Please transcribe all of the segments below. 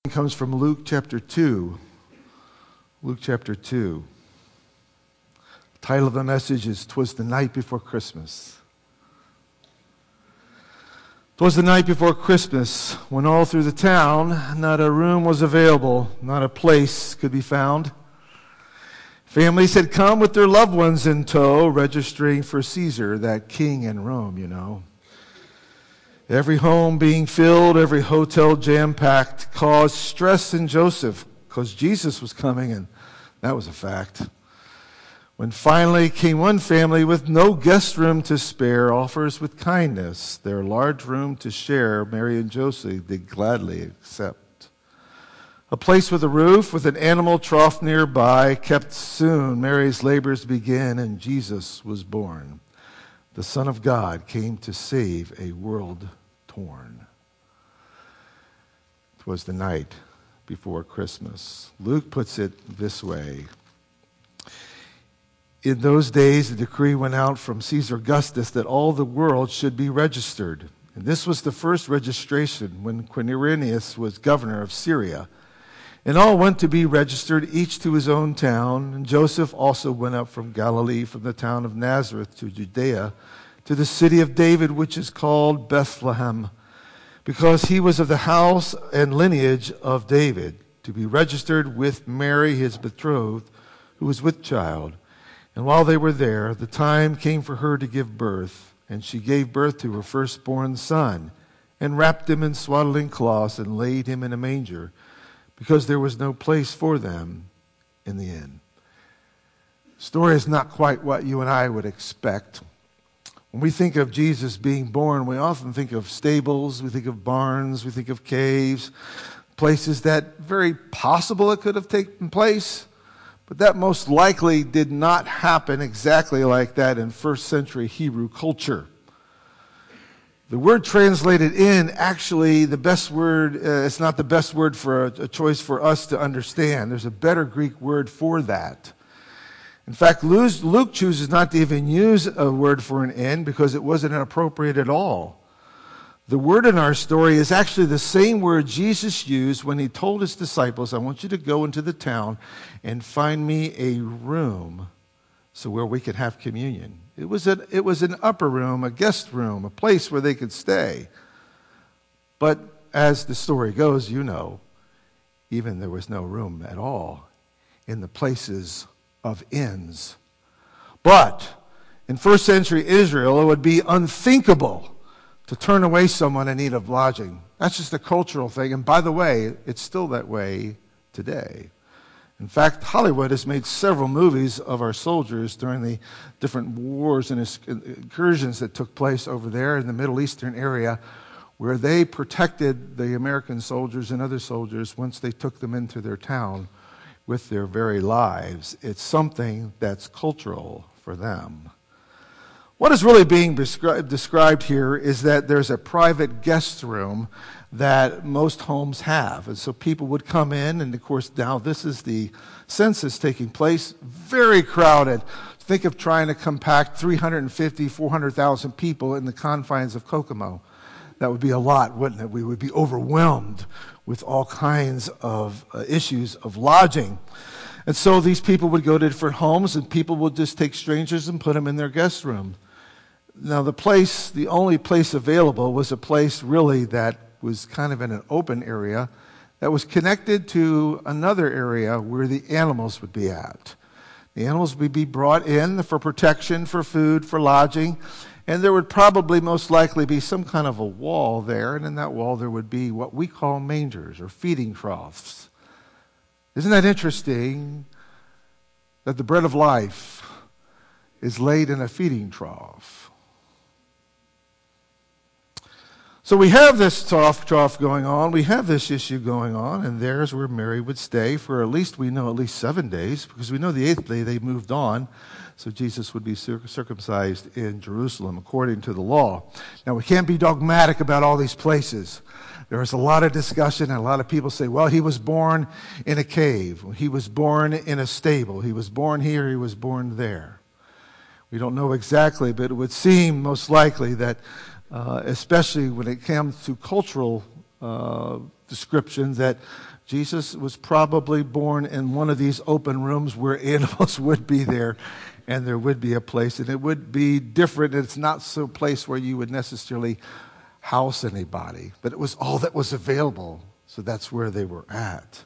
Comes from Luke chapter 2. Luke chapter 2. The title of the message is "'Twas the Night Before Christmas." "'Twas the night before Christmas, when all through the town not a room was available, not a place could be found. Families had come with their loved ones in tow, registering for Caesar, that king in Rome, you know. Every home being filled, every hotel jam-packed, caused stress in Joseph, because Jesus was coming, and that was a fact. When finally came one family with no guest room to spare, offers with kindness their large room to share, Mary and Joseph did gladly accept. A place with a roof, with an animal trough nearby, kept soon Mary's labors begin, and Jesus was born. The Son of God came to save a world torn. It was the night before Christmas. Luke puts it this way. In those days, the decree went out from Caesar Augustus that all the world should be registered. And this was the first registration when Quirinius was governor of Syria. And all went to be registered, each to his own town. And Joseph also went up from Galilee, from the town of Nazareth to Judea, to the city of David, which is called Bethlehem, because he was of the house and lineage of David, to be registered with Mary, his betrothed, who was with child. And while they were there, the time came for her to give birth, and she gave birth to her firstborn son, and wrapped him in swaddling cloths, and laid him in a manger, because there was no place for them in the inn. The story is not quite what you and I would expect. When we think of Jesus being born, we often think of stables, we think of barns, we think of caves, places that very possible it could have taken place, but that most likely did not happen exactly like that in first century Hebrew culture. The word translated "in," actually, the best word, it's not the best word for a choice for us to understand. There's a better Greek word for that. In fact, Luke chooses not to even use a word for an "in" because it wasn't appropriate at all. The word in our story is actually the same word Jesus used when he told his disciples, "I want you to go into the town and find me a room so where we could have communion." It was an upper room, a guest room, a place where they could stay. But as the story goes, you know, even there was no room at all in the places of inns. But in first century Israel, it would be unthinkable to turn away someone in need of lodging. That's just a cultural thing. And by the way, it's still that way today. In fact, Hollywood has made several movies of our soldiers during the different wars and incursions that took place over there in the Middle Eastern area, where they protected the American soldiers and other soldiers once they took them into their town with their very lives. It's something that's cultural for them. What is really being described here is that there's a private guest room that most homes have. And so people would come in, and of course now this is the census taking place, very crowded. Think of trying to compact 350, 400,000 people in the confines of Kokomo. That would be a lot, wouldn't it? We would be overwhelmed with all kinds of issues of lodging. And so these people would go to different homes, and people would just take strangers and put them in their guest room. Now the only place available was a place really that was kind of in an open area that was connected to another area where the animals would be at. The animals would be brought in for protection, for food, for lodging, and there would probably most likely be some kind of a wall there, and in that wall there would be what we call mangers or feeding troughs. Isn't that interesting that the bread of life is laid in a feeding trough? So we have this trough going on, we have this issue going on, and there's where Mary would stay for at least 7 days, because we know the 8th day they moved on, so Jesus would be circumcised in Jerusalem according to the law. Now we can't be dogmatic about all these places. There is a lot of discussion, and a lot of people say, well, he was born in a cave, he was born in a stable, he was born here, he was born there. We don't know exactly, but it would seem most likely that especially when it comes to cultural descriptions, that Jesus was probably born in one of these open rooms where animals would be there, and there would be a place, and it would be different. It's not some place where you would necessarily house anybody, but it was all that was available, so that's where they were at.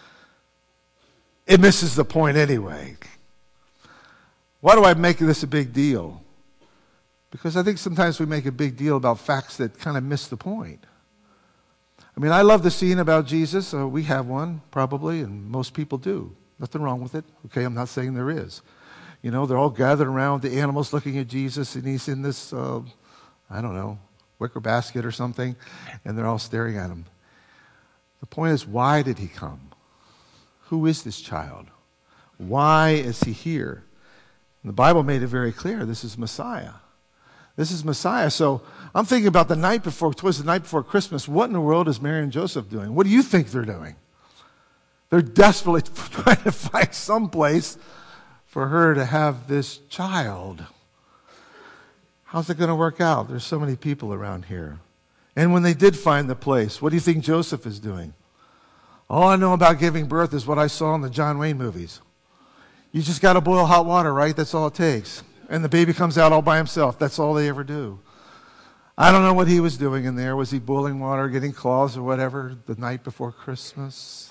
It misses the point anyway. Why do I make this a big deal? Because I think sometimes we make a big deal about facts that kind of miss the point. I mean, I love the scene about Jesus. We have one, probably, and most people do. Nothing wrong with it. Okay, I'm not saying there is. You know, they're all gathered around the animals looking at Jesus, and he's in this, wicker basket or something, and they're all staring at him. The point is, why did he come? Who is this child? Why is he here? And the Bible made it very clear. This is Messiah. This is Messiah. So I'm thinking about the night before Christmas. What in the world is Mary and Joseph doing? What do you think they're doing? They're desperately trying to find some place for her to have this child. How's it going to work out? There's so many people around here. And when they did find the place, what do you think Joseph is doing? All I know about giving birth is what I saw in the John Wayne movies. You just got to boil hot water, right? That's all it takes. And the baby comes out all by himself. That's all they ever do. I don't know what he was doing in there. Was he boiling water, getting claws or whatever the night before Christmas?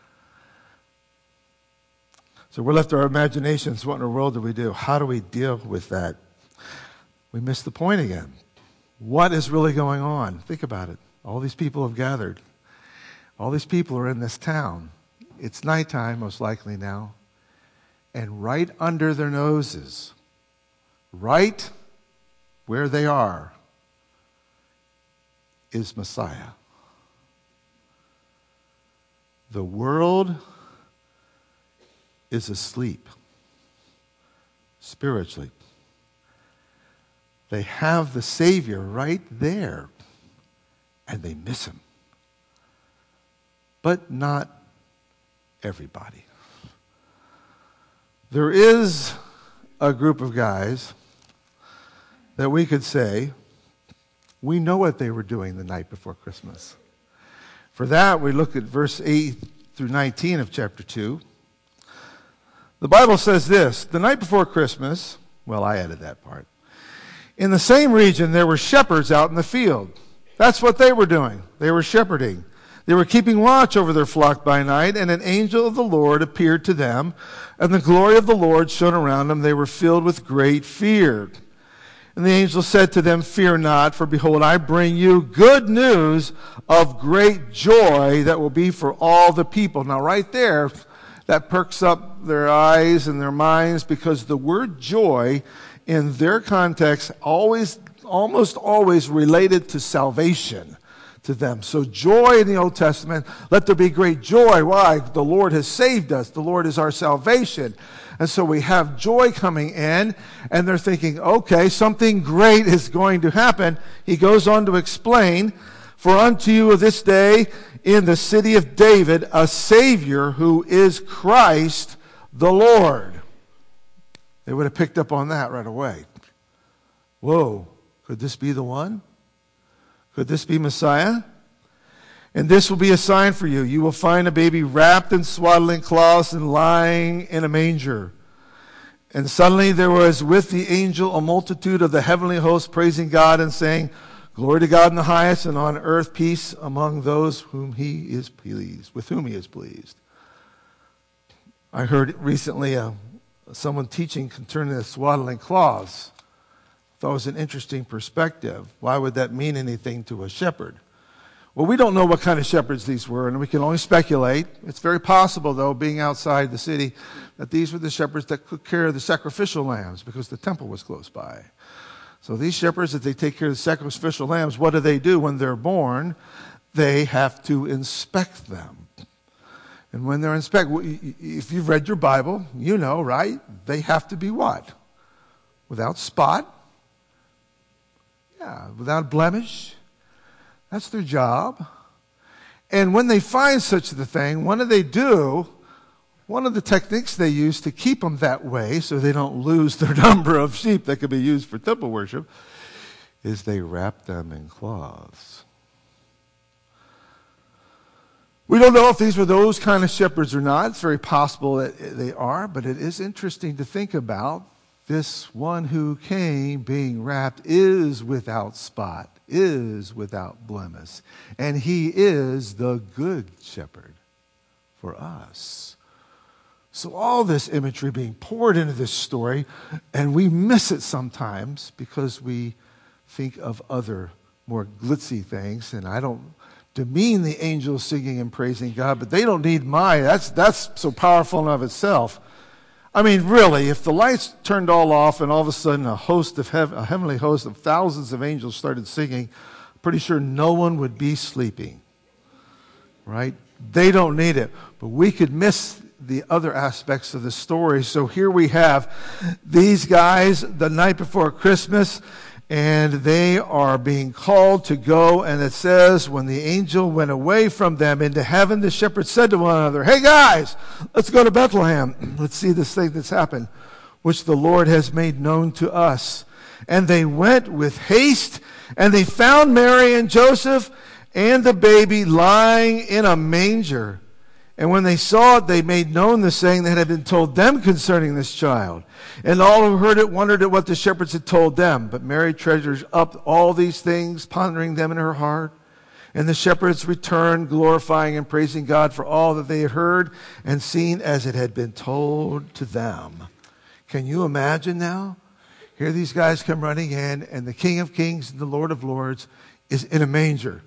So we're left to our imaginations. What in the world do we do? How do we deal with that? We miss the point again. What is really going on? Think about it. All these people have gathered. All these people are in this town. It's nighttime, most likely now. And right under their noses, right where they are, is Messiah. The world is asleep spiritually. They have the Savior right there, and they miss him. But not everybody. There is a group of guys that we could say, we know what they were doing the night before Christmas. For that, we look at verse 8 through 19 of chapter 2. The Bible says this, the night before Christmas, well, I added that part. In the same region, there were shepherds out in the field. That's what they were doing. They were shepherding. They were keeping watch over their flock by night, and an angel of the Lord appeared to them, and the glory of the Lord shone around them. They were filled with great fear. And the angel said to them, fear not, for behold, I bring you good news of great joy that will be for all the people. Now right there, that perks up their eyes and their minds, because the word joy in their context almost always related to salvation to them. So joy in the Old Testament, let there be great joy. Why? The Lord has saved us. The Lord is our salvation. And so we have joy coming in, and they're thinking, okay, something great is going to happen. He goes on to explain, for unto you this day in the city of David a Savior who is Christ the Lord. They would have picked up on that right away. Whoa, could this be the one? Could this be Messiah? And this will be a sign for you. You will find a baby wrapped in swaddling cloths and lying in a manger. And suddenly there was with the angel a multitude of the heavenly host praising God and saying, glory to God in the highest, and on earth peace among those whom he is pleased, with whom he is pleased. I heard recently someone teaching concerning the swaddling cloths. I thought it was an interesting perspective. Why would that mean anything to a shepherd? Well, we don't know what kind of shepherds these were, and we can only speculate. It's very possible, though, being outside the city, that these were the shepherds that took care of the sacrificial lambs because the temple was close by. So these shepherds, if they take care of the sacrificial lambs, what do? When they're born, they have to inspect them. And when they're inspected, if you've read your Bible, you know, right? They have to be what? Without spot. Yeah, without blemish. That's their job. And when they find such a thing, what do? One of the techniques they use to keep them that way so they don't lose their number of sheep that could be used for temple worship is they wrap them in cloths. We don't know if these were those kind of shepherds or not. It's very possible that they are, but it is interesting to think about. This one who came being wrapped is without spot, is without blemish, and he is the good shepherd for us. So all this imagery being poured into this story, and we miss it sometimes because we think of other more glitzy things, and I don't demean the angels singing and praising God, but they don't need mine. That's so powerful in of itself. I mean, really, if the lights turned all off and all of a sudden a heavenly host of thousands of angels started singing, I'm pretty sure no one would be sleeping, right? They don't need it, but we could miss the other aspects of the story. So here we have these guys the night before Christmas, and they are being called to go, and it says, when the angel went away from them into heaven, the shepherds said to one another, "Hey guys, let's go to Bethlehem. Let's see this thing that's happened, which the Lord has made known to us." And they went with haste, and they found Mary and Joseph and the baby lying in a manger. And when they saw it, they made known the saying that had been told them concerning this child. And all who heard it wondered at what the shepherds had told them. But Mary treasures up all these things, pondering them in her heart. And the shepherds returned, glorifying and praising God for all that they had heard and seen as it had been told to them. Can you imagine now? Here these guys come running in, and the King of Kings and the Lord of Lords is in a manger.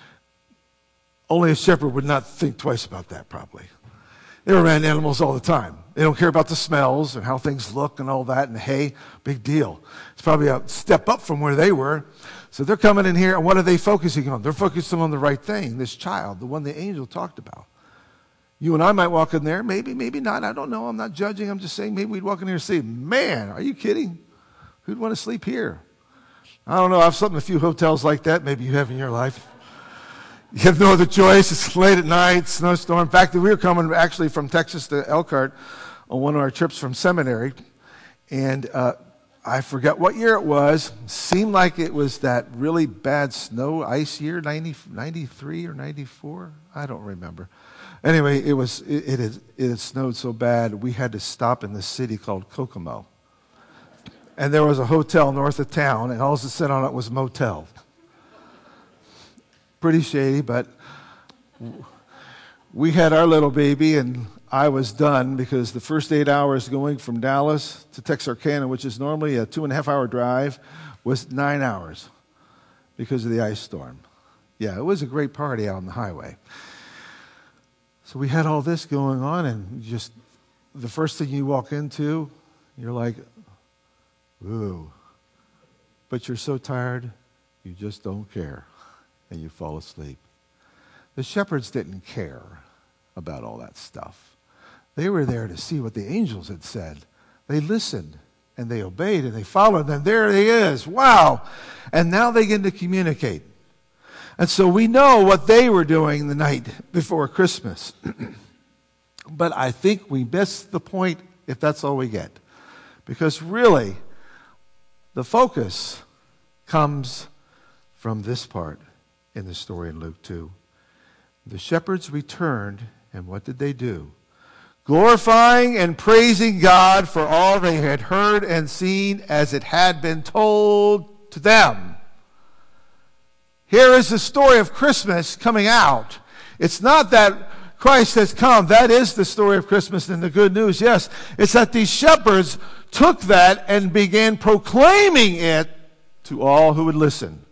Only a shepherd would not think twice about that, probably. They were around animals all the time. They don't care about the smells and how things look and all that. And hey, big deal. It's probably a step up from where they were. So they're coming in here, and what are they focusing on? They're focusing on the right thing, this child, the one the angel talked about. You and I might walk in there, maybe not. I don't know. I'm not judging. I'm just saying maybe we'd walk in here and say, "Man, are you kidding? Who'd want to sleep here?" I don't know. I've slept in a few hotels like that. Maybe you have in your life. You have no other choice. It's late at night, snowstorm. In fact, we were coming actually from Texas to Elkhart on one of our trips from seminary. And I forget what year it was. Seemed like it was that really bad snow, ice year, 93 or 94. I don't remember. Anyway, it had snowed so bad, we had to stop in this city called Kokomo. And there was a hotel north of town, and all it said on it was motel. Pretty shady, but we had our little baby, and I was done because the first 8 hours going from Dallas to Texarkana, which is normally a 2.5-hour drive, was 9 hours because of the ice storm. Yeah, it was a great party out on the highway. So we had all this going on, and just the first thing you walk into, you're like, ooh. But you're so tired, you just don't care. And you fall asleep. The shepherds didn't care about all that stuff. They were there to see what the angels had said. They listened, and they obeyed, and they followed, and there he is. Wow! And now they get to communicate. And so we know what they were doing the night before Christmas. But I think we miss the point if that's all we get. Because really, the focus comes from this part in the story in Luke 2. The shepherds returned, and what did they do? Glorifying and praising God for all they had heard and seen as it had been told to them. Here is the story of Christmas coming out. It's not that Christ has come. That is the story of Christmas and the good news. Yes, it's that these shepherds took that and began proclaiming it to all who would listen.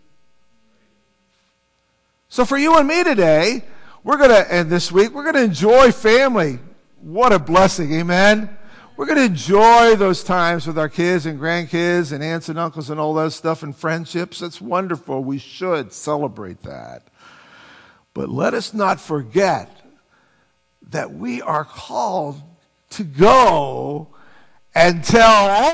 So for you and me today, this week, we're going to enjoy family. What a blessing, amen? We're going to enjoy those times with our kids and grandkids and aunts and uncles and all that stuff and friendships. That's wonderful. We should celebrate that. But let us not forget that we are called to go and tell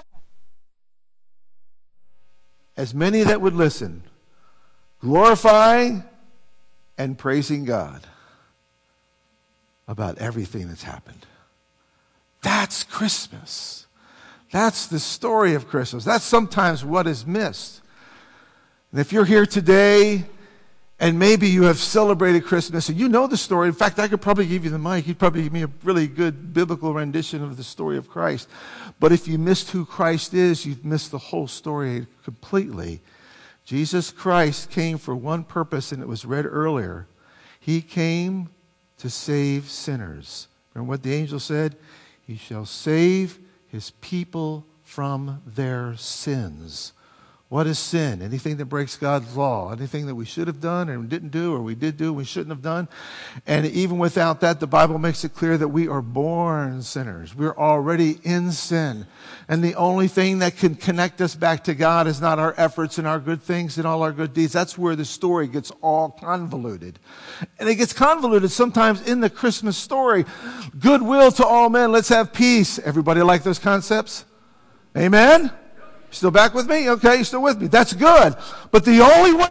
as many that would listen, glorifying and praising God about everything that's happened. That's Christmas. That's the story of Christmas. That's sometimes what is missed. And if you're here today And maybe you have celebrated Christmas and you know the story. In fact, I could probably give you the mic. You'd probably give me a really good biblical rendition of the story of Christ. But if you missed who Christ is, you've missed the whole story completely. Jesus Christ came for one purpose, and it was read earlier. He came to save sinners. Remember what the angel said? He shall save his people from their sins. What is sin? Anything that breaks God's law. Anything that we should have done and didn't do, or we did do and we shouldn't have done. And even without that, the Bible makes it clear that we are born sinners. We're already in sin. And the only thing that can connect us back to God is not our efforts and our good things and all our good deeds. That's where the story gets all convoluted. And it gets convoluted sometimes in the Christmas story. Goodwill to all men. Let's have peace. Everybody like those concepts? Amen? Still back with me? Okay, you're still with me. That's good. But the only way...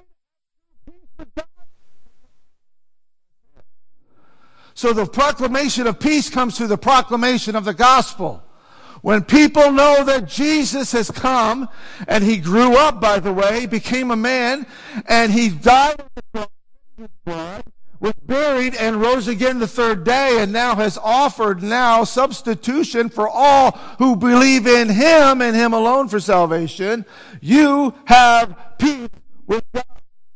So the proclamation of peace comes through the proclamation of the gospel. When people know that Jesus has come, and he grew up, by the way, became a man, and he died on the cross, his blood, was buried and rose again the third day, and now has offered now substitution for all who believe in him and him alone for salvation. You have peace with God.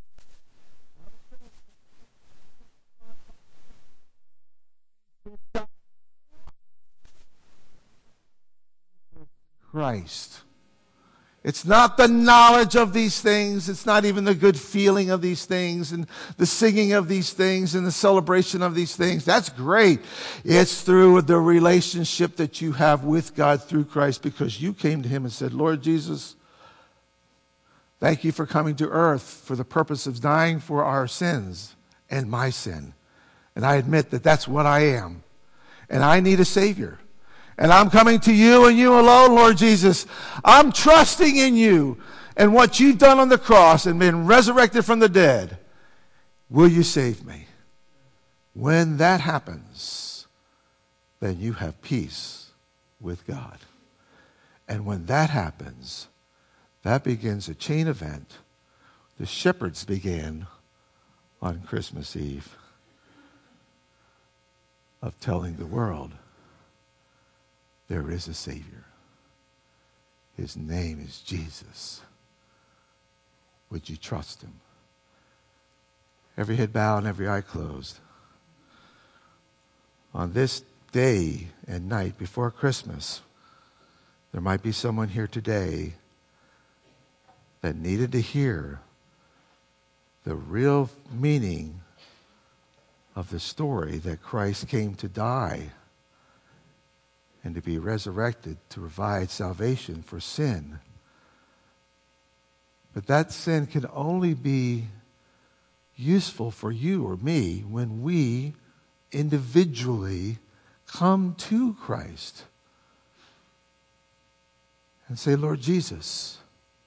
Christ. It's not the knowledge of these things. It's not even the good feeling of these things and the singing of these things and the celebration of these things. That's great. It's through the relationship that you have with God through Christ, because you came to him and said, Lord Jesus, thank you for coming to earth for the purpose of dying for our sins and my sin. And I admit that that's what I am. And I need a Savior. And I'm coming to you and you alone, Lord Jesus. I'm trusting in you and what you've done on the cross and been resurrected from the dead. Will you save me? When that happens, then you have peace with God. And when that happens, that begins a chain event the shepherds began on Christmas Eve of telling the world, there is a Savior. His name is Jesus. Would you trust him? Every head bowed and every eye closed. On this day and night before Christmas, there might be someone here today that needed to hear the real meaning of the story that Christ came to die and to be resurrected to provide salvation for sin. But that sin can only be useful for you or me when we individually come to Christ and say, Lord Jesus,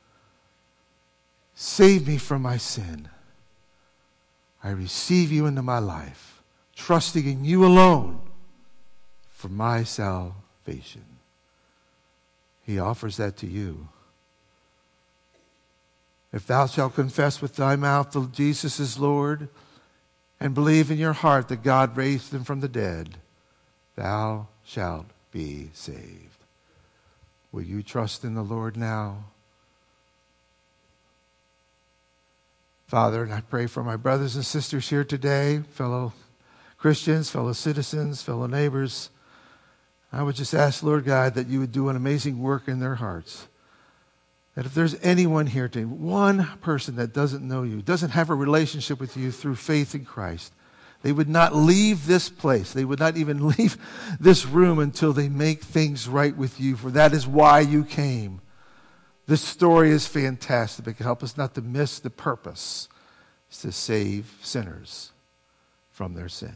save me from my sin. I receive you into my life, trusting in you alone for my salvation. He offers that to you. If thou shalt confess with thy mouth that Jesus is Lord and believe in your heart that God raised him from the dead, thou shalt be saved. Will you trust in the Lord now? Father, and I pray for my brothers and sisters here today, fellow Christians, fellow citizens, fellow neighbors. I would just ask, Lord God, that you would do an amazing work in their hearts. That if there's anyone here today, one person that doesn't know you, doesn't have a relationship with you through faith in Christ, they would not leave this place. They would not even leave this room until they make things right with you, for that is why you came. This story is fantastic. It can help us not to miss the purpose. It's to save sinners from their sin.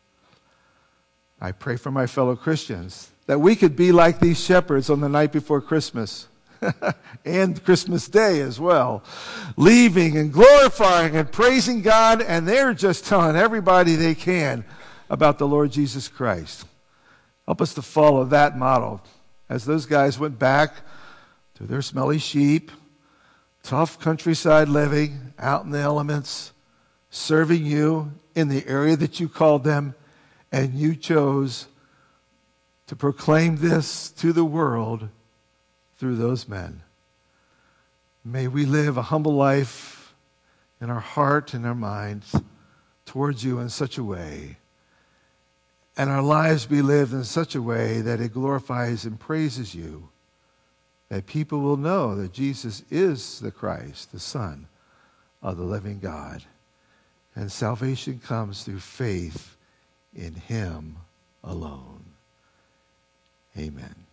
I pray for my fellow Christians that we could be like these shepherds on the night before Christmas and Christmas Day as well, leaving and glorifying and praising God, and they're just telling everybody they can about the Lord Jesus Christ. Help us to follow that model as those guys went back to their smelly sheep, tough countryside living, out in the elements, serving you in the area that you called them, and you chose to proclaim this to the world through those men. May we live a humble life in our heart and our minds towards you in such a way, and our lives be lived in such a way that it glorifies and praises you, that people will know that Jesus is the Christ, the Son of the living God. And salvation comes through faith in him alone. Amen.